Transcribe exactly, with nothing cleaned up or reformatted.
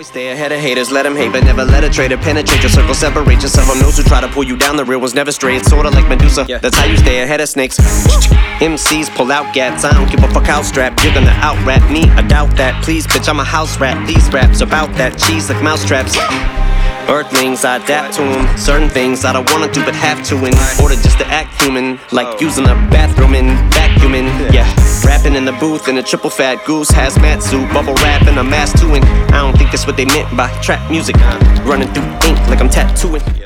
Always stay ahead of haters, let them hate, but never let a traitor penetrate your circle, separate yourself from those who try to pull you down. The real ones never stray, it's sorta like Medusa. Yeah. That's how you stay ahead of snakes. M Cs pull out gats, I don't give a fuck how strapped. You're gonna out rap me, I doubt that. Please, bitch, I'm a house rat. These raps about that cheese like mousetraps. Earthlings, I adapt to them. Certain things I don't wanna do but have to in order just to act human. Like using a bathroom and vacuuming. Yeah, rapping in the booth in a triple fat goose hazmat suit, bubble wrap and a mask too. And I don't think that's what they meant by trap music. Running through ink like I'm tattooing.